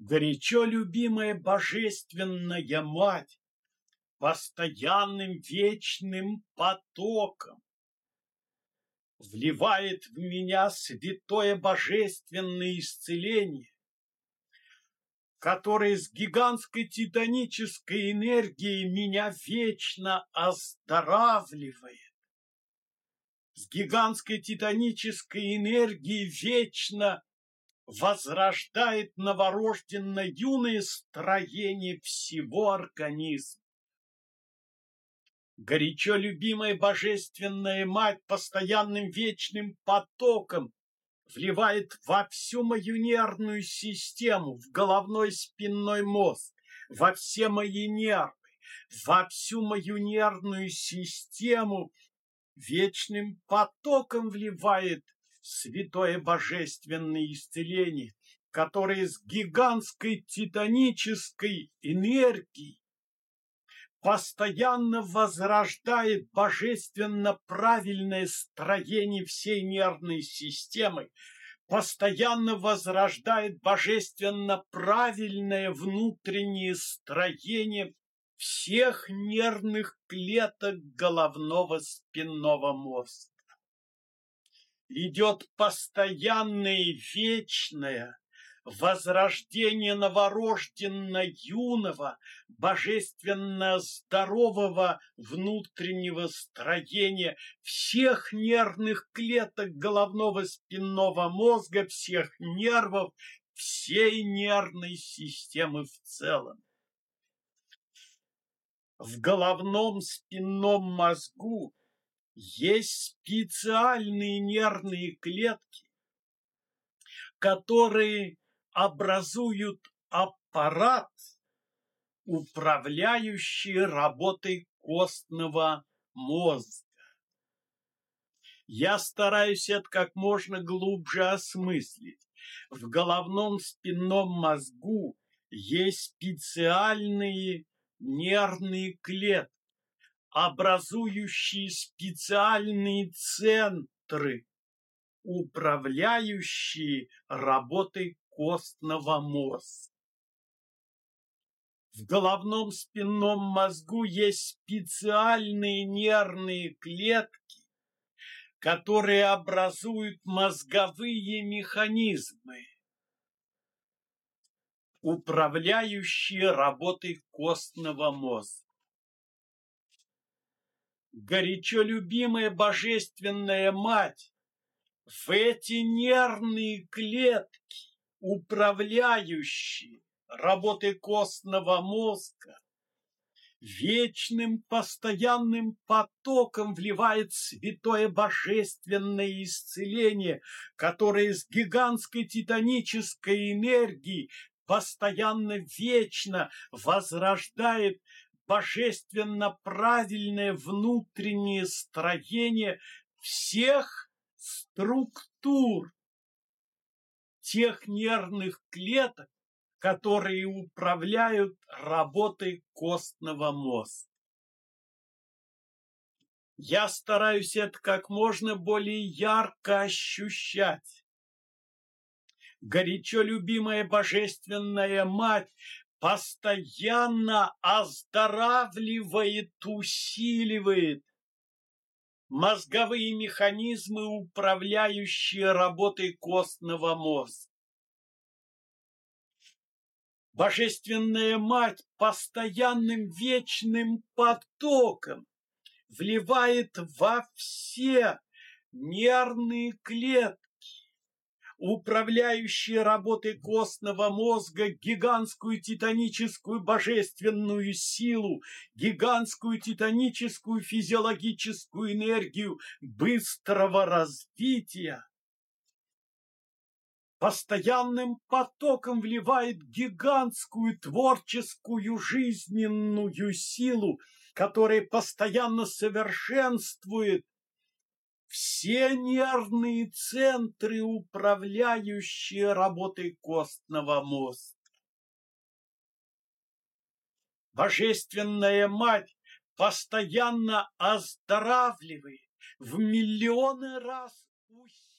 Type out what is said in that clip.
Горячо любимая божественная Мать постоянным вечным потоком вливает в меня святое божественное исцеление, которое с гигантской титанической энергией меня вечно оздоравливает. С гигантской титанической энергией вечно возрождает новорожденное юное строение всего организма. Горячо любимая божественная Мать постоянным вечным потоком вливает во всю мою нервную систему, в головной спинной мозг, во все мои нервы, во всю мою нервную систему вечным потоком вливает святое божественное исцеление, которое с гигантской титанической энергией постоянно возрождает божественно правильное строение всей нервной системы, постоянно возрождает божественно правильное внутреннее строение всех нервных клеток головного спинного мозга. Идет постоянное и вечное возрождение новорожденно юного, божественно здорового внутреннего строения всех нервных клеток головного спинного мозга, всех нервов, всей нервной системы в целом. В головном спинном мозгу есть специальные нервные клетки, которые образуют аппарат, управляющий работой костного мозга. Я стараюсь это как можно глубже осмыслить. В головном спинном мозгу есть специальные нервные клетки, образующие специальные центры, управляющие работой костного мозга. В головном спинном мозгу есть специальные нервные клетки, которые образуют мозговые механизмы, управляющие работой костного мозга. Горячо любимая божественная Мать в эти нервные клетки, управляющие работой костного мозга, вечным постоянным потоком вливает святое божественное исцеление, которое с гигантской титанической энергией постоянно вечно возрождает божественно правильное внутреннее строение всех структур тех нервных клеток, которые управляют работой костного мозга. Я стараюсь это как можно более ярко ощущать. Горячо любимая божественная Мать постоянно оздоравливает, усиливает мозговые механизмы, управляющие работой костного мозга. Божественная Мать постоянным вечным потоком вливает во все нервные клетки, управляющие работой костного мозга, гигантскую титаническую божественную силу, гигантскую титаническую физиологическую энергию быстрого развития, постоянным потоком вливает гигантскую творческую жизненную силу, которая постоянно совершенствует все нервные центры, управляющие работой костного мозга. Божественная Мать постоянно оздоравливает, в миллионы раз усиливает